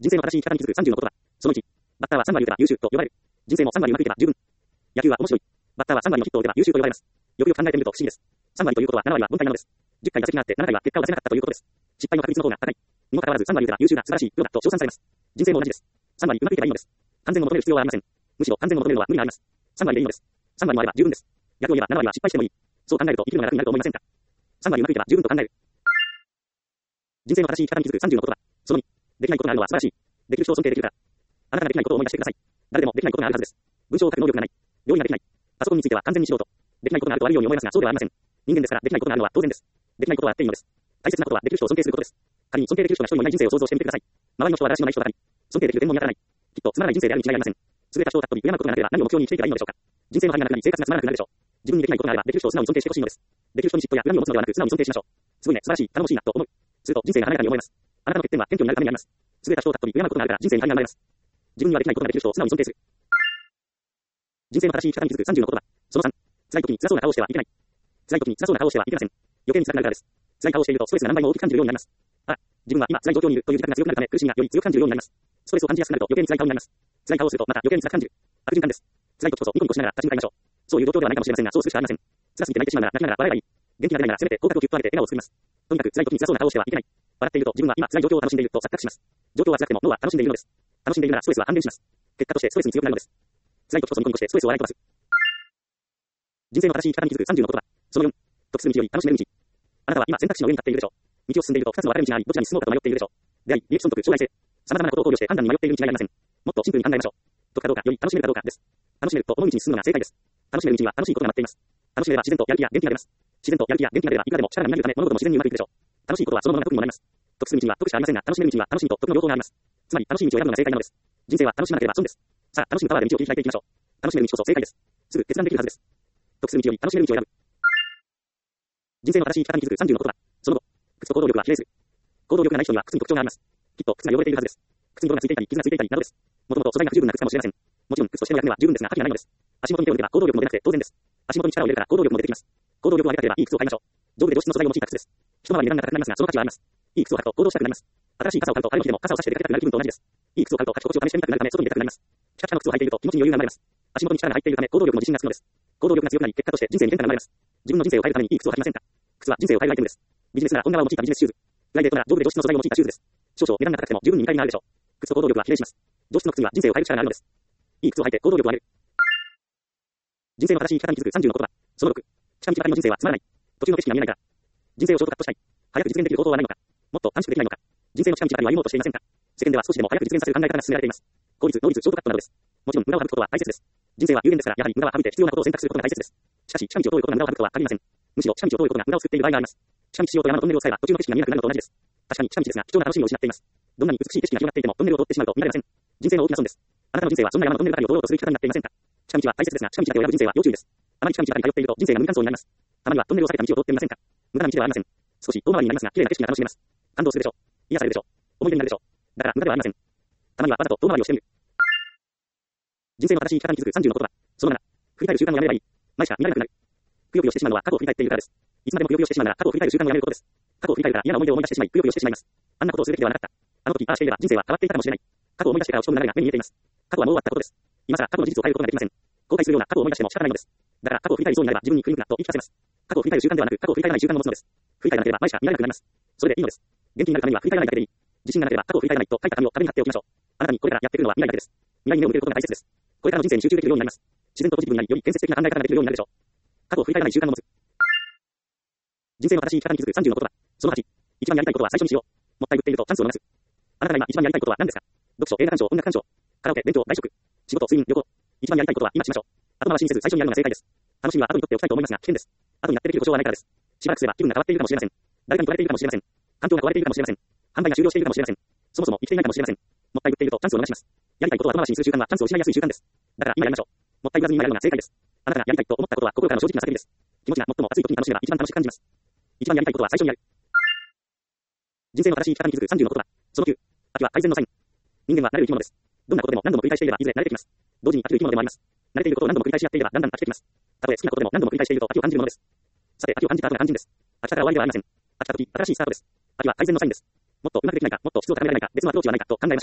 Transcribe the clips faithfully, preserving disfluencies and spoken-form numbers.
人生の正しい生き方に気づくさんじゅうの言葉。そのいち、バッターはさん割打てば優秀と呼ばれる。人生もさん割うまくいけば十分。野球は面白い。バッターはさん割のヒットを打てば優秀と呼ばれます。よくよく考えてみると不思議です。さん割ということはなな割は凡退なのです。じゅっかい打席があってななかいは結果を出せなかったということです。失敗の確率の方が高い。にもかかわらずさん割打てば優秀だ、素晴らしい、よだと称賛されます。人生も同じです。さん割うまくいけばいいのです。完全を求める必要はありません。むしろ完全を求めるのは無理があります。さん割でいいのです。さん割もあれば十分です。逆を言えばなな割は失敗してもいい。そう考えると生きるのが楽になると思いませんか。さん割うまくいけば十分と考える。人生の正しい生き方に気づくさんじゅうの言葉。そのに、できないことがあるのは素晴らしい。できる人を尊敬できるから。あなたができないことを思い出してください。誰でもできないことがあるはずです。文章を書く能力がない。料理ができない。パソコンについては完全に素人。できないことがあると悪いように思いますが、そうではありません。人間ですからできないことがあるのは当然です。できないことはあっていいのです。大切なことはできる人を尊敬することです。仮に尊敬できる人が一人もいない人生を想像してみてください。周りの人はだらしのない人ばかり。尊敬できる点も見当たらない。きっとつまらない人生であるに違いありません。優れた人を尊び敬うことがなければ何を目標に生きていけばいいのでしょうか。人生の範囲がなくなり生活がつまらなくなるでしょう。自分にできないことがあればできる人を素直に尊敬してほしいのです。できる人に嫉妬や恨みを持つのではなく素直に尊敬しましょう。すごいね、素晴らしい、頼もしいなと思う。すると人生が華やかに思えます。あなたの欠点は謙虚になるためにあります。優れた人を尊び敬うことがあるから人生に張りが生まれます。自分にはできないことができる人を素直に尊敬する。人生の正しい生き方に気づくさんじゅうの言葉。そのさん、辛い時に辛そうな顔をしてはいけない。辛い時に辛そうな顔をしてはいけません。余計に辛くなるからです。辛い顔をしているとストレスが何倍も大きく感じるようになります。あ、自分は今辛い状況にいるという自覚が強くなるため苦しみがより強く感じるようになります。ストレスを感じやすくなると余計に辛い顔になります。辛い顔をするとまた余計に辛く感じる。悪循環です。辛い時こそニコニコしながら立ち向かいましょう。そういう状況ではないかもしれませんが、そうするしかありません。辛すぎて泣いてしまうなら泣きながら笑えばいい。元気が出ないならせめて口角をキュッと上げて笑顔を作ります。とにかく辛い時に辛そうな顔をしてはいけない。笑っていると自分は今辛い状況を楽しんでいると錯覚します。状況は辛くても脳は楽しんでいるのです。楽しんでいるならストレスは半減します。結果としてストレスに強くなるのです。辛い時こそニコニコしてストレスを笑い飛ばす。人生の正しい生き方に気づくさんじゅうの言葉。そのよん、得する道より楽しめる道。あなたは今選択肢の上に立っているでしょう。道を進んでいるとふたつの分かれ道があり、どちらに進もうかと迷っているでしょう。出会い、利益損得、将来性。様々なことを考慮して判断に迷っている道がありません。もっとシンプルに考えましょう。得かどうかより楽しめるかどうかです。楽しめると思う道に進むのが正解です。楽しめる道には楽しいことが待っています。楽しめれば自然とやる気や元気が出ます。自然とやる気や元気が出ればいくらでも力がみなぎるため物事も自然にうまくいくでしょう。楽しいことはそのものが得意にもなります。得する道には得しかありませんが、楽しめる道には楽しみと得の両方があります。つまり楽しい道を選ぶのが正解なのです。人生は楽しまなければ損です。さあ、楽しむパワーで道を切り開いていきましょう。楽しめる道こそ正解です。すぐ決断できるはずです。得する道より楽しめる道を選ぶ。人生の正しい生き方に気づくさんじゅうの言葉。その後、靴と行動力は比例する。行動力がない人には靴に特徴があります。きっと靴が汚れているはずです。靴に泥がついていたり、傷がついていたりなどです。もともと素材が不十分な靴かもしれません。もちろん靴としての役目は十分ですが、価値がないのです。足元に手を抜けば行動力も出なくて当然です。足元に力を入れるから行動力も出てきます。行動力を上げたければいい靴を買いましょう。丈夫で上質の素材を用いた靴です。一回り値段が高くなりますが、その価値はあります。いい靴を買うと行動したくなります。新しい傘を買うと晴れの日でも傘を差して出かけたくなる気分と同じです。いい靴を買うと履き心地を試してみたくなるため外に出たくなります。ピカピカの靴を履いていると気持ちに余裕が生まれます。足元に力が入っているため行動力も自信がつくのです。行動力が強くなり結果として人生に変化が生まれます。自分の人生を変えるためにいい靴を履きませんか。靴は人生を変えるアイテムです。ビジネスなら本革を用いたビジネスシューズ。プライベートなら丈夫で上質の素材を用いたシューズです。少々値段が高くても十分に見返りがあるでしょう。靴と行動力は比例します。上質の靴には人生を変える力があるのです。いい靴を履いて行動力を上げる。人生の正しい生き方に気づくさんじゅうの言葉。そのろく、近道ばかりの人生はつまらない。途中の景色が見えないから。人生をショートカットしたい。早く実現できる方法はないのか。もっと短縮できないのか。人生の近道ばかりを歩もうとしていませんか。世間では少しでも早く実現させる考え方が進められています。効率、能率、ショートカットなどです。もちろん無駄を省くことは大切です。人生は有限ですから、やはり無駄は省いて必要なことを選択することが大切です。しかし、近道を通ることが無駄を省くとは限りません。むしろ近道を通ることが無駄を作っている場合があります。近道しようと山のトンネルを使えば途中の景色が見えなくなるのと同じです。確かに近道ですが貴重な楽しみを失っています。どんなに美しい景色が広がっていてもトンネルを通ってしまうと見られません。人生の大きな損です。あなたの人生はそんな山のトンネルばかりを通ろうとする生き方になっていませんか。近道は大切ですが、近道だけを選ぶ人生は要注意です。あまり近道ばかり通っていると人生が無理感想になります。たまにはトンネルを避けた道を通ってみませんか。無駄な道ではありません。少し遠回りになりますが、綺麗な景色が楽しめます。感動するでしょう。癒されるでしょう。思い出になるでしょう。だから無駄ではありません。たまにはわざと遠回りをしてみる。人生の正しい生き方に気づくさんじゅうの言葉。そのなな、振り返る習慣をやめればいい。前しか見られなくなる。ぷよぷよしてしまうのは過去を振り返っているからです。いつまでもぷよぷよしてしまうなら過去を振り返る習慣をやめることです。過去を振り返るから嫌な思い出を思い出してしまい、ぷよぷよしてしまいます。あんなことをするべきではなかった。あの時ああしていれば人生は変わっていたかもしれない。過去を思い出してから落ち込む流れが目に見えています。過去はもう終わったことです。今さら過去の事実を変えることができません。後悔するような過去を思い出しても仕方ないのです。だから過去を振り返りそうになれば自分に悔いなくなと言い聞かせます。過去を振り返る習慣ではなく過去を振り返らない習慣を持つのです。振り返らなければ前しか見られなくなります。それでいいのです。元気になるためには振り返らないだけでいい。自信がなければ過去を振り返らないと書いた紙を壁に貼っておきましょう。あなたにこれからやってくるのは未来だけです。未来に目を向けることが大切です。これからの人生に集中できるようになります。自然とポジティブになり、より建設的な考え方ができるようになるでしょう。過去を振り返らない習慣を持つ。人生の正しい生き方に気づくさんじゅうの言葉。そのはち、一番やりたいことは最初にしよう。もったいぶっているとチャンスを逃す。あなたが今一番やりたいことは何ですか。読書、映画鑑賞、音楽鑑賞、カラオケ、勉強、外食、仕事、睡眠、旅行。一番やりたいことは今しましょう。後回しにせず最初にやるのが正解です。楽しみは後に取っておきたいと思いますが危険です。後にやってできる保証はないからです。しばらくすれば気分が変わっているかもしれません。誰かに取られているかもしれません。環境が壊れているかもしれません。販売が終了しているかもしれません。そもそも生きていないかもしれません。もったいぶっているとチャンスを逃します。やりたいことを後回しにする習慣はチャンスを失いやすい習慣です。だから今やりましょう。もったいぶらずに今やるのが正解です。あなたがやりたいと思ったことは心からの正直な叫びです。気持ちが最も熱い時に楽しめば一番楽しく感じます。一番やりたいことは最初にやる。人生の正しい生き方に気づくさんじゅうの言葉。そのきゅう、飽きは改善のサイン。人間は慣れる生き物です。どんなことでも何度も繰り返していればいずれ慣れてきます。同時に飽きる生き物でもあります。慣れていることを何度も繰り返しやっていればだんだん飽きてきます。たとえ好きなことでも何度も繰り返していると飽きを感じるものです。さて飽きを感じた後が肝心です。飽きたから終わりではありません。飽きた時、新しいスタートです。飽きは改善のサインです。もっとうまくできないか、もっと質を高められないか、別のアプローチはないかと考えましょう。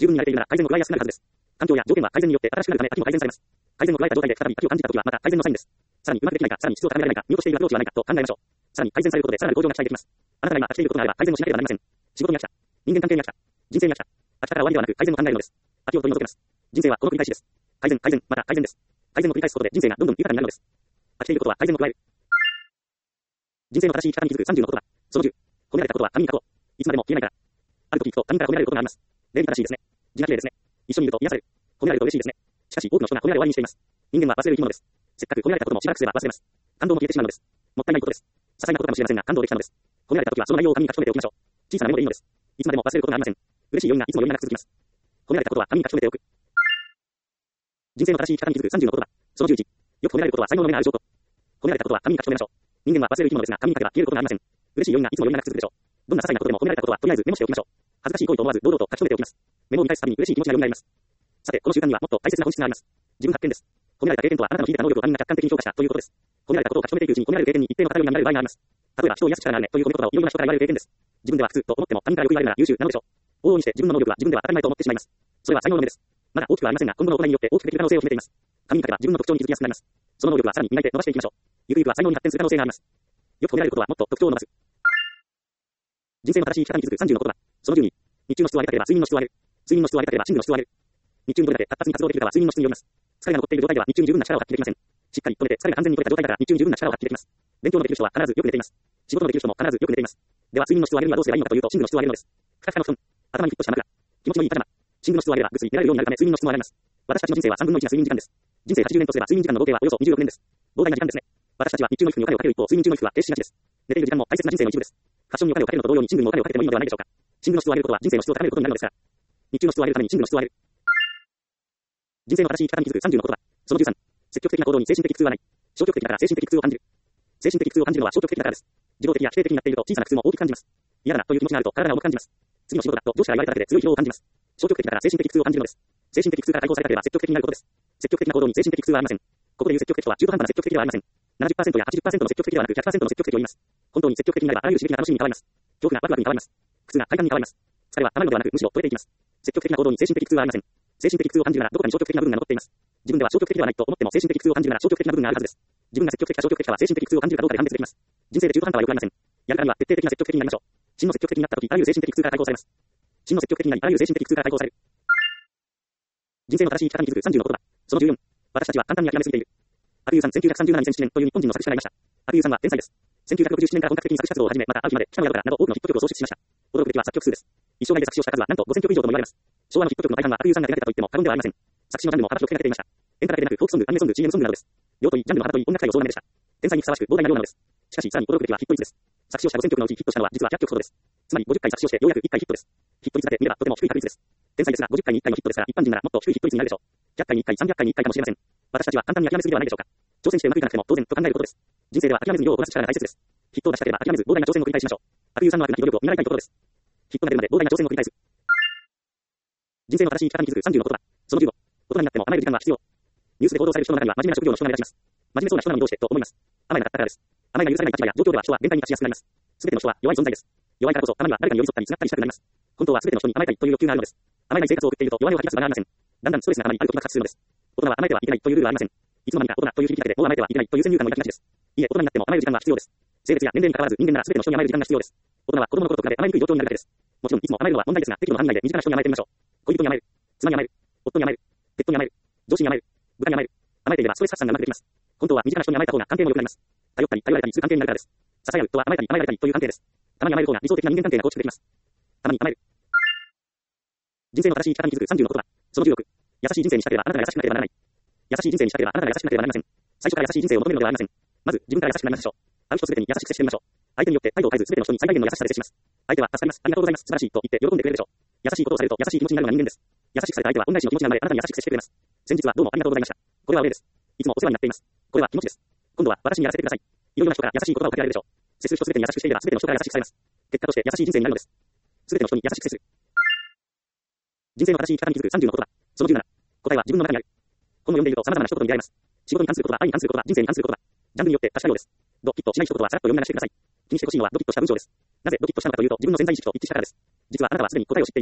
十分に慣れているなら改善を加えやすくなるはずです。環境や条件は改善によって新しくなるため飽きも改善されます。改善を加えた状態で再び飽きを感じたときはまた改善のサインです。さらにうまくできないか、さらに質を高められないか、見落としているアプローチはないかと考えましょう。さらに改善されることでさらなる向上が期待できます。あなたが今飽きていることがあれば改善をしなければなりません。仕事に飽きた。人間関係に飽きた。人生に飽きた。飽きたから終わりではなく改善を考えるのです。飽きを取り除けます。人生はこの繰り返しです。改善、改善、また改善です。改善を繰り返すことで人生がどんどん豊かになるのです。飽きていることは改善を加える。人生の正しい生き方に気づくさんじゅうの言葉。そのじゅう。褒められたことは紙に書こう。いつまでも消えないから。ある時聞くと他人から褒められることがあります。礼儀正しいですね。字が綺麗ですね。一緒にいると癒される。褒められると嬉しいですね。しかし多くの人が褒められ終わりにしています。人間は忘れる生き物です。せっかく褒められたこともしばらくすれば忘れます。感動も消えてしまうのです。もったいないことです。些細なことかもしれませんが感動できたのです。褒められた時はその内容を紙に書き留めておきましょう。小さなメモでいいのです。いつまでも忘れることがありません。嬉しい余韻がいつも余韻がなく続きます。褒められたことは紙に書き留めておく。人生の正しい生き方に気づくさんじゅうの言葉。そのじゅういち。よく褒められることは才能の目がある証拠。褒められたことは紙に書き留めましょう。人間は忘れる生き物ですが紙に書けば消えることがありません。嬉しい余韻がいつも余韻がなく続くでしょう。どんな些細なことでも褒められたことはとりあえずメモしておきましょう。恥ずかしい行為と思わず堂々と書き留めておきます。メモを見返すたびに嬉しい気持ちが蘇ります。さて、この習慣にはもっと大切な本質があります。自分発見です。褒められた経験とはあなたの秀でた能力を他人が客観的に評価したということです。褒められたことを書き留めていくうちに褒められる経験に一定の偏りになる場合があります。例えば人を癒す力があるねという褒め言葉をいろいろな人から言われる経験です。自分では普通と思っても他人からよく言われるなら優秀なのでしょう。往々にして自分の能力は自分では当たり前と思ってしまいます。それは才能の目です。まだ大きくはありませんが今後の行いによって大きくできる可能性を秘めています。紙に書けば自分の特徴に気づきやすくなります。その能力はさらに磨いて伸ばしていきましょう。ゆくゆくは才能に発展する可能性があります。よく褒められることはもっと特徴を伸ばす。人生の正しい生き方に気づくさんじゅうの言葉。そのじゅうに。日中の質を上げたければ睡眠の質を上げる。睡眠の質を上げたければ寝具の質を上げる。日中にどれだけ活発に活動できるかは睡眠の質によります。疲れが残っている状態では日中に十分な力を発揮できません。しっかり止めて疲れが完全に取れた状態だから日中に十分な力を発揮できます。勉強のできる人は必ずよく寝ています。仕事のできる人も必ずよく寝ています。では睡眠の質を上げるにはどうすればいいのかというと寝具の質を上げるのです。ふかふかの布団、頭にフィットした枕、気持ちのいいパジャマ、寝具の質を上げればぐっすり寝られるようになるため睡眠の質も上がります。私たちの人生はさんぶんのいちが睡眠時間です。人生はちじゅうねんとすれば睡眠時間の合計はおよそにじゅうろくねんです。膨大な時間ですね。私たちは日中の育にお金をかける一方、睡眠中の育は停止しがちです。寝ている時間も大切な人生の一部です。ファッションにお金をかけるのと同様に寝具にもお金をかけてもいいのではないでしょうか。寝具の質を上げることは人生の質を高めることになるのですから。日中の質を上げるために寝具の質を上げる。人生の正しい生き方に気づくさんじゅうの言葉。そのじゅうさん。積極的な行動に精神的苦痛はない。消極的だから精神的苦痛を感じる。精神的苦痛を感じるのは消極的だからです。自動的や否定的になっていると小さな苦痛も大きく感じます。嫌だなという気持ちがあると体が重く感じます。次の仕事だと上司から言われただけで強い疲労を感じます。消極的だから精神的苦痛を感じるのです。精神的苦痛から解放されたければ積極的になることです。積極的な行動に精神的苦痛はありません。ここでいう積極的とは中途半端な積極的ではありません。ななじゅっパーセント や はちじゅっパーセント の積極的ではなく ひゃくパーセント の積極的を言います。本当に積極的になればあらゆる刺激が楽しみに変わります。恐怖がワクワクに変わります。苦痛が快感に変わります。疲れは溜まるのではなくむしろ取れていきます。積極的な行動に精神的苦痛はありません。精神的苦痛を感じるならどこかに消極的な部分が残っています。自分では消極的ではないと思っても精神的苦痛を感じるなら消極的な部分があるはずです。自分が積極的か消極的かは精神的苦痛を感じるかどうかで判別できます。人生で中途半端はよくありません。やるからには徹底的な積極的になりましょう。真の積極的になった時あらゆる精神的苦痛から解放されます。真の積極的になりあらゆる精神的苦痛から解放される。人生の正しい生き方に気づくさんじゅうの言葉。そのじゅうよん。私たちは簡単に諦めすぎている。アクユーさんせんきゅうひゃくさんじゅうななねんにせんななねんという日本人の作詞家がいました。アクユーさんは天才です。せんきゅうひゃくろくじゅうななねんから本格的に作詞活動を始め、またある日まで北の宿からなど多くのヒット曲を創出しました。驚くべきは作曲数です。一生涯で作詞をした数はなんとごせんきょく以上とも言われます。昭和のヒット曲の大半はアクユーさんが手掛けたと言っても過言ではありません。作詞のジャンルも幅広く手掛けていました。演歌だけでなくフォークソング、アニメソング、シーエム ソングなどです。用途にジャンルの幅といい音楽界を総なめでした。天才にふさわしく膨大な量なのです。しかしさらに驚くべきはヒット率です。作詞をしたごせんきょくのうちヒットしたのは実はひゃっきょくほどです。つまりごじゅっかい作詞をしてようやくいっかいヒットです。ヒット率だけ見ればとても低い確率です。天才ですがごじゅっかいにいっかいのヒットですから一般人ならもっと低いヒット率になるでしょう。ひゃっかいにいっかい、さんびゃっかいにいっかいかもしれません。私たちは簡単に諦めすぎではないでしょうか。挑戦してうまくいかなくても当然と考えることです。人生では諦めずに量をこなす力が大切です。ヒットを出したければ諦めず膨大な挑戦を繰り返しましょう。アクユーさんの悪なき努力を見習いたいところです。ヒットが出るまで膨大な挑戦を繰り返す。人生の正しい生き方に気づくさんじゅうの言葉。そのじゅうご。大人になっても甘える時間は必要。ニュースで報道される人の中には真面目な職業の人が目立ちます。真面目そうな人なのにどうしてと思います。甘えなかったからです。甘えが許されない立場や状況では人は限界に達しやすくなります。すべての人は弱い存在です。弱いからこそたまには誰かに寄り添ったりすがったりしたくなります。本当はすべての人に甘えたいという欲求があるのです。甘えない生活を送っていると弱音を吐き出す場がありません。だんだんストレスが溜まりある時爆発するのです。大人は甘えてはいけないというルールはありません。いつの間にか大人という響きだけでもう甘えてはいけないという先入観を抱きがちです。いえ、大人になっても甘える時間は必要です。性別や年齢に関わらず人間ならすべての人に甘える時間が必要です。大人は子供の頃と比べ甘えにくい状況になるだけです。もちろんいつも甘えるのは問題ですが、適度な範囲内で身近な人に甘えてみましょう。恋人に甘える、妻に甘える、夫に甘える、ペットに甘える、上司に甘える、部下に甘える。甘えていればストレス発散がうまくできます。本当は身近な人に甘えた方が関係も良くなります。頼ったり頼られたりする関係になるからです。支え合うとは甘えたり甘えられたりという関係です。たまに甘える方が理想的な人間関係が構築できます。たまに甘える。人生の正しい生き方に気づくさんじゅうの言葉。そのじゅうろく。優しい人生にしたければあなたが優しくなければならない。優しい人生にしたければあなたが優しくなければなりません。最初から優しい人生を求めるのではありません。まず自分から優しくなりましょう。会う人すべてに優しく接してみましょう。相手によって態度を変えずすべての人に最大限の優しさで接します。相手は助かります。ありがとうございます。素晴らしいと言って喜んでくれるでしょう。優しいことをされると優しい気持ちになるのが人間です。優しくされた相手は恩返しの気持ちが生まれあなたに優しく接してくれます。先日はどうもありがとうございました。これはお礼です。いつもお世話になっています。これは気持ちです。今度は私にやらせてください。いろいろな人から優しい言葉をかけられるでしょう。接する人すべてに優しくしていればすべての人から優しくされます。結果として優しい人生になるのです。すべての人に優しく接する。人生の正しい生き方に気づくさんじゅうの言葉。そのじゅうなな。答えは自分の中にある。本を読んでいると様々な一言に出会います。仕事に関する言葉、愛に関する言葉、人生に関する言葉。ジャンルによって確かようです。ドキッとしない一言はさらっと読み流してください。気にしてほしいのはドキッとした文章です。なぜドキッとしたのかというと自分の潜在意識と一致したからです。実はあなたはすでに答えを知っています。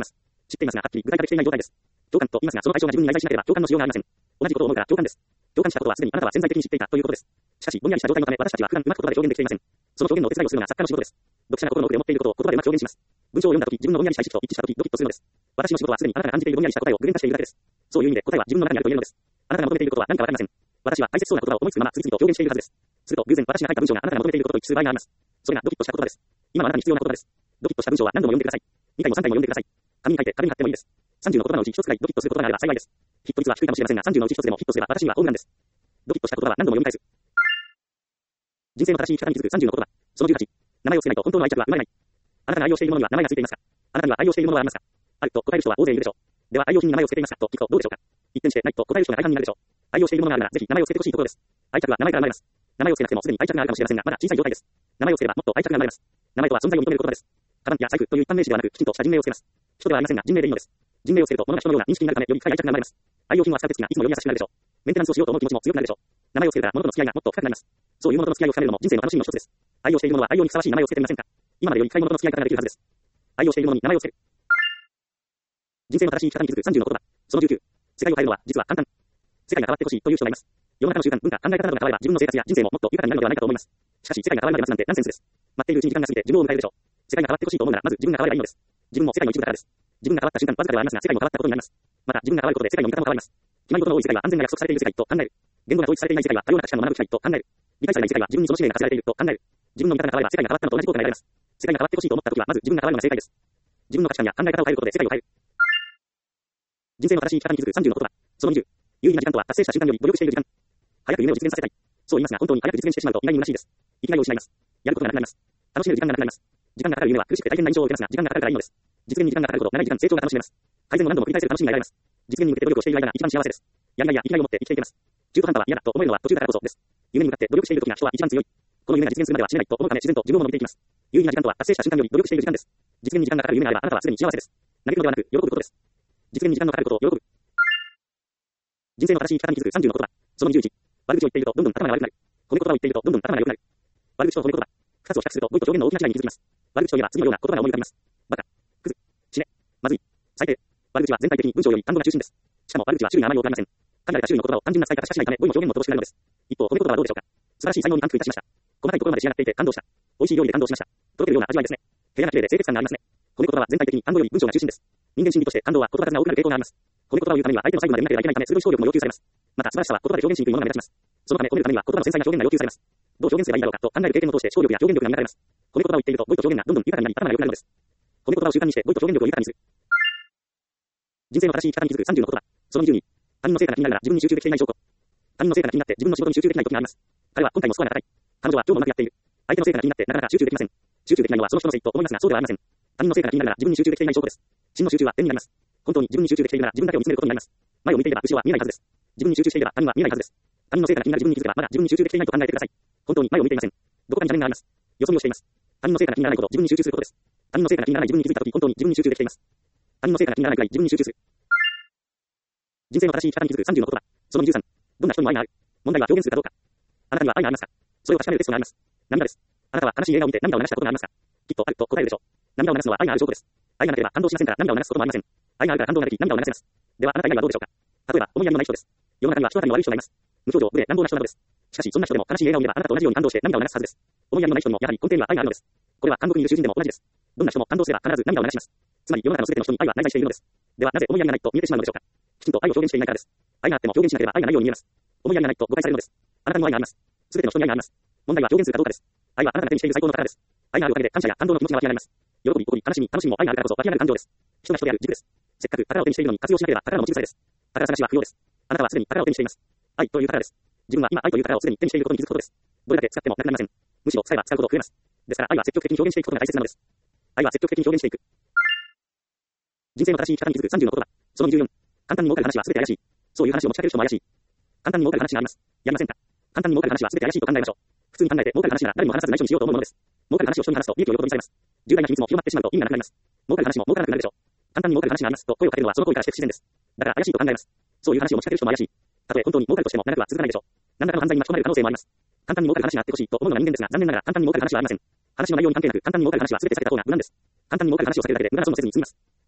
知っていますが、はっきり具体化できていない状態です。共感と言いますが、その対象が自分に内在しなければ共感のしようがありません。同じことを思うから共感です。共感したことはすでにあなたは潜在的に知っていたということです。しかし、ぼんやりした状態のため、私たちは普段うまく言葉で表現できていません。その表現のお手伝いをするのが作家の仕事です。読者が心の奥で思っていることを言葉でうまく表現します。文章を読んだとき、自分のぼんやりした意識と一致したとき、ドキッとするのです。私の仕事はすでにあなたが感じているぼんやりした答えを具現化しているだけです。そういう意味で答えは自分の中にあると言えるのです。あなたが求めていることは何かわかりません。私は大切そうな言葉を思いつくまま次々と表現しているはずです。すると偶然私が書いた文章があなたが求めていることと一致する場合があります。それがドキッとした言葉です。今のあなたに必要な言葉です。ドキッとした文章は何度も読んでください。にかいもさんかいも読んでください。紙に書いて壁に貼ってもいいです。さんじゅうの言葉のうちひとつくらいドキッとする言葉があれば幸いです。ヒット率は低いかもしれませんが、さんじゅうのうちひとつでもヒットすれば私にはホームランです。ドキッとした言葉は何度も読み返す。人生の正しい生き方に気づくさんじゅうの言葉。そのじゅうはち。名前をつけないと本当の愛着は生まれない。あなたが愛用しているものには名前がついていますか？あなたには愛用しているものはありますか？あると答える人は大勢いるでしょう。では愛用品に名前をつけていますかと聞くとどうでしょうか？一転してないと答える人が大半になるでしょう。愛用しているものがあるならぜひ名前をつけてほしいところです。愛着は名前から生まれます。名前をつけなくてもすでに愛着があるかもしれませんが、まだ小さい状態です。名前をつければもっと愛着が生まれます。名前とは存在を認めることです。カバンや財布という一般名詞ではなく、きちんとした人名をつけます。人ではありませんが人名でいいのです。人名をつけると物が人のような認識になるためより深い愛着が生まれます。愛用品は使う手つきがいつもより優しくなるでしょう。メンテナンスをしようと思う気持ちも強くなるでしょう。名前をつけるから物との付き合いがもっと深くなります。そういうものとの付き合いを深めるのも人生の楽しみの一つです。愛用しているものは愛用にふさわしい名前をつけてみませんか？今までより深いものとの付き合い方ができるはずです。愛用しているものに名前をつける。人生の正しい生き方に気づくさんじゅうの言葉。そのじゅうきゅう。世界を変えるのは実は簡単。世界が変わってほしいという人がいます。世の中の習慣、文化、考え方などが変われば自分の生活や人生ももっと豊かになるのではないかと思います。しかし世界が変わるまで待つなんてナンセンスです。待っているうちに時間が過ぎて寿命を迎えるでしょう。世界が変わってほしいと思うならまず自分が変わればいいのです。自分も世界の一部だからです。自分が変わった瞬間わずかではありますが世界も変わったことになります。また自分が変わることで世界の見方も変わります。決まり事の多い世界は安全が約束されている世界と考える。言語が統一されていない世界は多様な価値観を学ぶ機会と考える。理解されない世界は自分にその使命が課せられていると考える。自分の見方が変われば世界が変わったのと同じ効果が得られます。世界が変わってほしいと思ったときはまず自分が変わるのが正解です。自分の価値観や考え方を変えることで世界を変える。人生の正しい生き方に気づくさんじゅうの言葉。そのにじゅう。有意義な時間とは達成した瞬間より努力している時間。早く夢を実現させたい。そう言いますが本当に早く実現してしまうと意外に虚しいです。生きがいを失います。やることがなくなります。楽しめる時間がなくなります。時間がかかる夢は苦しくて大変な印象を受けますが時間がかかるからいいのです。実現に時間がかかるほど長い時間成長が楽しめます。改善を何度も繰り返せる楽しみが得られます。実現に向けて努力をしている間が一番幸せです。やりがいや生きがいを持って生きていけます。中途半端は嫌だと思えるのは途中だからこそです。夢に向かって努力している時が人は一番強い。この夢が実現するまでは死ねないと思うため自然と自分を伸びていきます。有意義な時間とは達成した瞬間より努力している時間です。実現に時間がかかる夢があればあなたはすでに幸せです。嘆くのではなく喜ぶことです。実現に時間のかかることを喜ぶ。人生の正しい生き方に気づくさんじゅうの言葉。そのにじゅういち。悪口を言っているとどんどん頭が悪くなる。褒め言葉を言っているとどんどん頭が良くなる。悪口と褒め言葉。二つを比較すると語彙と表現の大きな違いに気づきます。悪口といえば次のような言葉が思い浮かびます。バカ、クズ、死ね、まずい、最低。悪口は全体的に文章より単語が中心です。しかも悪口は種類があまり多くありません。限られた種類の言葉を単純な使い方しかしないため語彙の表現も乏しくなるのです。一方褒め言葉はどうでしょうか。素晴らしい才能に感服いたしました。細かいところまで仕上がっていて感動した。美味しい料理で感動しました。とろけるような味わいですね。部屋が綺麗で清潔感がありますね。褒め言葉は全体的に単語より文章が中心です。人間心理として感動は言葉数が多くなる傾向があります。褒め言葉を言うためには相手の最後まで見なければいけないため鋭い思考力も要求されます。また素晴らしさは言葉で表現しにくいものが目立ちます。そのため褒めるためには言葉の繊細な表現が要求されます。どう表現すればいいだろうかと考える経験を通して思考力や表現力が磨かれます。褒め言葉を言っていると語彙と表現がどんどん豊かになり頭が良くなるのです。褒め言葉を習慣にして語彙と表現力を豊かにする。人生の正しい生き方に気づくさんじゅうの言葉。そのにじゅうに。他人の成果が気になるなら自分に集中できていない証拠。他人の成果が気になって自分の仕事に集中できない時があります。彼は今回もスコアが高い。彼女は今日もうまくやっている。相手の成果が気になってなかなか集中できません。集中できないのはその人のせいと思いますがそうではありません。他人の成果が気になるなら自分に集中できていない証拠です。真の集中は点になります。本当に自分に集中できているなら自分だけを見つめることになります。前を見ていれば後ろは見えないはずです。自分に集中していれば他人は見えないはずです。他人の成果が気になる自分に気づけばまだ自分に集中できていないと考えてください。本当に前を見ていません。どこかに邪念があります。よそ見をしています。他人の成果が気にならないほど自分に集中することです。他人の成果が気にならない自分に気づいたとき本当に自分に集中できています。他人の成果が気にならないくらい自分に集中する。人生の正しい生き方に気づくさんじゅうの言葉。そのにじゅうさん。どんな人にも愛がある。問題は表現するかどうか。あなたには愛がありますか。それを確かめるテストがあります。涙です。あなたは悲しい映画を見て涙を流したことがありますか。きっとあると答えるでしょう。涙を流すのは愛がある証拠です。愛がなければ感動しませんから涙を流すこともありません。愛があるから感動ができ涙を流せます。ではあなた以外はどうでしょうか。例えば思いやりのない人です。世の中には人当たりの悪い人がいます。無表情、無礼、乱暴な人などです。しかしそんな人でも悲しい映画を見ればあなたと同じように感動して涙を流すはずです。思いやりのない人にもやはり根底には愛があるのです。これは韓国にいる囚人でも同じです。どんな人も感動すれば必ず涙を流します。つまり世の中の全ての人に愛は内在しているのです。ではなぜ思いやりがないと見えてしまうのでしょうか。きちんと愛を表現していないからです。愛があっても表現しなければ愛がないように見えます。思いやりがないと誤解されるのです。あなたにも愛があります。すべての人に愛があります。問題は表現するかどうかです。愛はあなたが手にしている最高の宝です。愛があるおかげで感謝や感動の気持ちが湧き上がります。喜び、怒り、悲しみ、楽しみも愛があるからこそ湧き上がる感情です。人が人である軸です。せっかく宝を手にしているのに活用しなければ宝の持ち腐れです。宝探しは不要です。あなたはすでに宝を手にしています。愛という宝です。自分は今愛という宝をすでに手にしていることに気づくことです。どれだけ使ってもなくなりません。むしろ使えば使うほど増えます。ですから愛は積極的に表現していくことが大切なのです。愛は積極的に表現していく。人生の正しい生き方に気づくさんじゅうの言葉。そのにじゅうよん。簡単に儲かる話はすべて怪しい。そういう話を持ちかける人も怪しい。簡単に儲かる話があります。やりませんか。簡単に儲かる話はすべて怪しいと考えましょう。普通に考えて儲かる話なら誰も話さず内緒にしようと思うものです。儲かる話を人に話すと利益を喜びされます。重大な秘密も広まってしまうと意味がなくなります。儲かる話も儲からなくなるでしょう。簡単に儲かる話がありますと声をかけるのはその行為からして不自然です。だから怪しいと考えます。そういう話を持ちかける人も怪しい。たとえ本当に儲かるとしても長くは続かないでしょう。何らかの犯罪に巻き込まれる可能性もあります。簡単に儲かる話があってほしいと思うのが人間ですが、残念ながら簡単に儲かる話はありません。話の内容に関係なく簡単に儲かる話は全て避けた方が無難です。簡単に儲かる話を避けるだけで無駄な損をせずに済みます。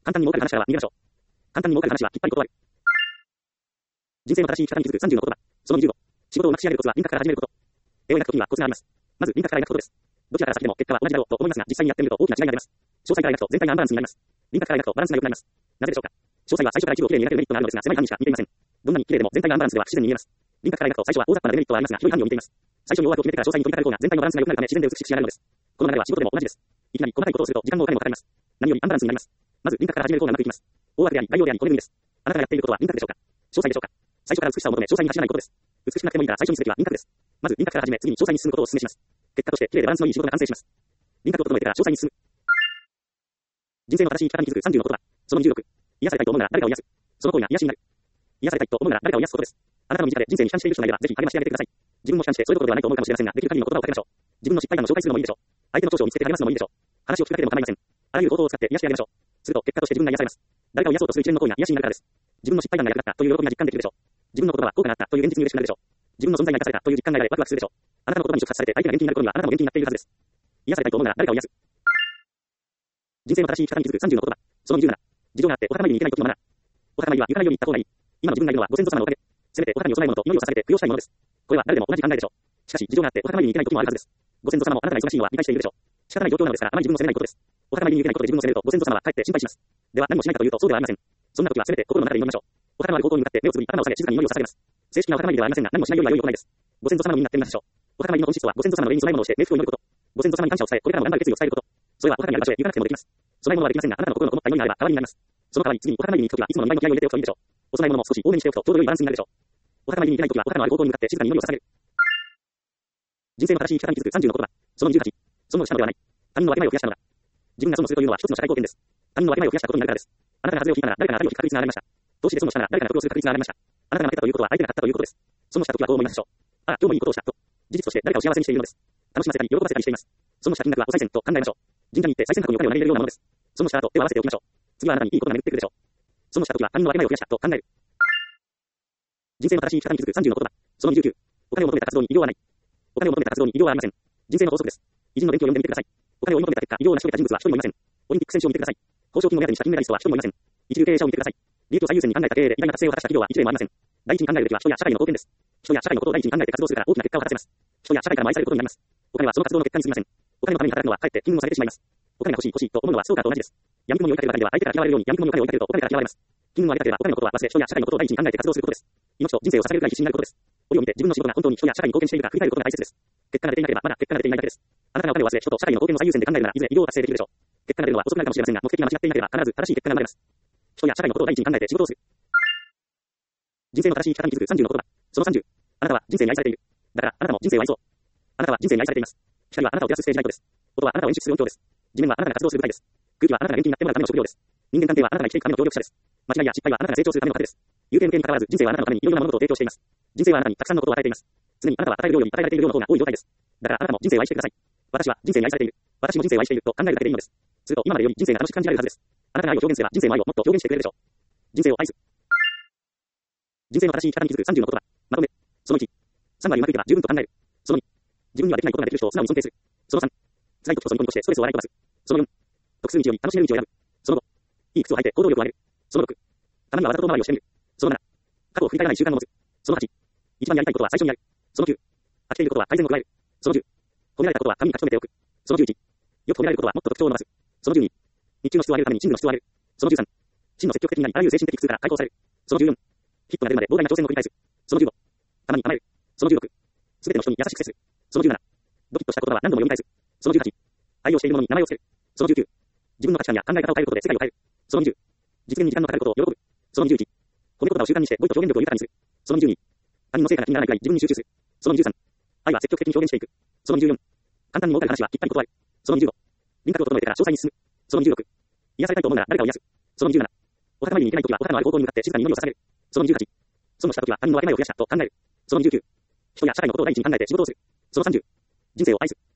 簡単に儲かる話からは逃げましょう。簡単に儲かる話はきっぱり断る。人生の正しい生き方に気づくさんじゅうの言葉。そのにじゅうご。仕事をうまく仕上げるコツは輪郭から始めること。絵を描くときにはコツがあります。まず輪郭から描くことです。どちらから先でも結果は同じだろうと思いますが、実際にやってみると大きな違いが出ます。詳細から描くと全体がアンバランスになります。輪郭から描くとバランスが良くなります。なぜでしょうか。詳細は最初から一部をきれいに描けるメリットがあるのですが、狭い範囲しか見ていません。どんなにきれいでも全体がアンバランスでは不自然に見えます。輪郭から描くと最初は大雑把なデメリットはありますが、広い範囲を見ています。最初に大枠を決めてから詳細に取り掛かる方が全体のバランスが良くなるため自然で美しく仕上がるのです。この流れは仕事でも同じです。いきなり細かいことをすると時間もお金もかかります。何よりアンバランスになります。まず輪郭から始める方がうまくいきます。大枠であり、概要であり、これの意味です。あなたがやっていることは輪郭でしょうか。詳細でしょうか。最初から美しさを求め詳細に走らないことです。美しくなくてもいいから最初にすべきは輪郭です。まず輪郭から始め、次に詳細に進むことをお勧めします。結果として綺麗でバランスのいい仕事が完成します。輪郭を整えてから詳細に進む。人生の正しい生き方に気づくさんじゅうの言葉。そのにじゅうろく。癒されたいと思うなら誰かを癒す。その行為が癒しになる。癒されたいと思うなら誰かを癒すことです。あなたの身近で人生に悲観している人がいればぜひ励ましてあげてください。自分も悲観してそういうことではないと思うかもしれませんが、できる限りの言葉をかけましょう。自分の失敗談を紹介するのもいいでしょう。相手の長所を見つけて励ますのもいいでしょう。話を聞くだけでも構いません。あらゆる方法を使って癒してあげましょう。すると結果として自分が癒されます。誰かを癒そうとする一連の行為が癒しになるからです。自分の失敗談が役立ったという喜びが実感できるでしょう。自分の言葉は効果があったという現実に嬉しくなるでしょう。自分の存在が生かされたという実感があればワクワクするでしょう。あなたの言葉に触発されて相手が元気になる頃にはあなたも元気になっているはずです。癒されたいと思うなら誰かを癒す。人生の正しい生き方に気づくさんじゅうの言葉。そのにじゅうなな。事情があってお墓参りに行けない時のマナー。お墓参りは行かないように行った方がいい。今の自分がいるのはご先祖様のおかげ。せめてお墓にお供え物と祈りを捧げて供養したいものです。これは誰でも同じ考えでしょう。しかし事情があってお墓参りに行けない時もあるはずです。ご先祖様もあなたが忙しいのは理解しているでしょう。仕方ない状況なのですからあまり自分を責めないことです。お墓参りに行けないことで自分を責めるとご先祖様はかえって心配します。では何もしないかというとそうではありません。そんな時はせめて心の中で祈りましょう。お墓のある方向に向かって目をつぶり頭を下げ静かに祈りを捧げます。正式なお墓参りではありませんが何もしないよりは良い行いです。ご先祖様の身になってみましょう。お墓参りの本質はご先祖様の上に供え物をして冥福を祈ること。ご先祖様に感謝を伝え、これからも頑張る決意を伝えること。それはお墓にある場所へ行かなくてもできます。供え物はできませんがあなたの心のこもった祈りがあれば代わりになります。その代わり次にお墓参りに行くときはいつものにばいの気合を入れておくといいでしょう。お供え物も少し多めにしておくとちょうど良いバランスになるでしょう。お墓参りに行けないときはお墓のある方向に向かって静かに祈りを捧げる。人生の正しい生き方に気づくさんじゅうの言葉。そのにじゅうはち。そのしたのではない。他人の分け前を増やしたのだ。自分が損をするというのは一つの社会貢献です。他人の分け前を増やしたことになるからです。あなたが風邪をひいたなら誰かが風邪をひく確率が上がりました。投資で損をしたなら誰かが得をする確率が上がりました。あなたが負けたということは相手が勝ったということです。損をしたときはどう思いますでしょう。ああ、今日もいいことをしたと。事実として誰かを幸せにしているのです。楽しませたり喜ばせたりしています。損をした金額はお賽銭と考えましょう。神社に行って賽銭箱にお金を投げ入れるようなものです。損をした後手を合わせておきましょう。次はあなたにいいことが巡ってくるでしょう。損をしたときは他人の分け前を増やしたと考える。人生の正しい生き方に気づくさんじゅうの言葉。そのにじゅうきゅう。お金を求めた活動に医療はない。お金を求めた活動に医療はありません。人生の法則です。偉人の伝記を読んでみてください。お金を追い求めた結果、医療を成し遂げた人物は一人もいません。オリンピック選手を見てください。報奨金を目当てにした金メダリストは一人もいません。一流経営者を見てください。利益を最優先に考えた経営で偉大な達成を果たした企業は一例もありません。第一に考えるべきは人や社会の貢献です。人や社会のことを第一に考えて活動するから大きな結果を果たせます。人や社会からも愛されることになります。お金はその活動の結果に過ぎません。お金のために働くのはかえって金運を下げてしまいます。お金が欲しい欲しいと思うのはストーカーと同じです。闇雲に追いかけるばかりでは相手から嫌われるように闇雲にお金を追いかけるとお金から嫌われます。金運を上げたければお金のことは忘れ人や社会のことを第一に考えて活動することです。命と人生を捧げるくらい必死になることです。折を見て自分の仕事が本当に人や社会に貢献しているか振り返ることが大切です。結果が出ていなければまだ結果が出ていないだけです。あなたがお金を忘れ人と社会の貢献を最優先で考えるならいずれ偉業を達成できるでしょう。結果が出るのは遅くなるかもしれませんが目的が間違っていなければ必ず正しい結果が生まれます。人や社会のことを第一に考えて仕事をする。人生の正しい生き方に気づくさんじゅうの言葉。そのさんじゅう。あなたは人生に愛されている。だからあなたも人生を愛そう。あなたは人生に愛されています。光はあなたを照らすステージライトです。音はあなたを演出する音響です。地面はあなたが活動する舞台です。空気はあなたが元気になってもらうための食料です。人間関係はあなたが生きていくための協力者です。間違いや失敗はあなたが成長するための糧です。有形無形に関わらず人生はあなたのためにいろいろな物事を提供しています。人生はあなたにたくさんのことを与えています。常にあなたは与える量より与えられている量の方が多い状態です。だからあなたも人生を愛してください。私は人生に愛されている。私も人生を愛していると考えるだけでいいのです。すると今までより人生が楽しく感じられるはずです。あなたが愛を表現すれば人生の愛をもっと表現してくれるでしょう。人生を愛す。人生の正しい生き方に気づくさんじゅうの言葉。まとめ。そのいち。さん割うまくいけば十分と考える。そのに。自分にはできないことができる人を素直に尊敬する。そのさん。辛い時こそニコニコしてストレスを笑い飛ばす。そのよん。得する道より楽しめる道を選ぶ。そのご。いい靴を履いて行動力を上げる。そのろく。たまにはわざと遠回りをしてみる。そのなな。過去を振り返らない習慣を持つ。そのはち。一番やりたいことは最初にやる。そのきゅう。飽きていることは改善を加える。そのじゅう。褒められたことは紙に書き留めておく。そのじゅういち。よく褒められることはもっと特徴を伸ばす。そのじゅうに。日中の質を上げるために真の質を上げる。そのじゅうさん。真の積極的になりあらゆる精神的苦痛から解放される。そのじゅうよん。ヒットが出るまで膨大な挑戦を繰り返す。そのじゅうご。たまに甘える。そのじゅうろく。すべての人に優しく接する。そのじゅうなな。ドキッとした言葉は何度も読み返す。そのじゅうはち。愛用しているものに名前を付ける。そのじゅうきゅう。自分の価値観や考え方を変えることで世界を変える。そのにじゅう。実現に時間のかかることを喜ぶ。そのにじゅういち。褒め言葉を習慣にして語彙と表現力を豊かにする。そのにじゅうに。他人の成果が気にならないくらい自分に集中する。そのにじゅうさん。愛は積極的に表現していく。そのにじゅうよん。簡単に儲かる話はきっぱり断る。そのにじゅうご。輪郭を整えてから詳細に進む。そのにじゅうろく。癒されたいと思うなら誰かを癒す。そのにじゅうなな。お墓参りに行けないときはお墓のある方向に向かって静かに祈りを捧げる。そのにじゅうはち。損をしたときは他人の分け前を増やしたと考える。そのにじゅうきゅう。人や社会のことを第一に考えて仕事をする。そのさんじゅう。人生を愛す。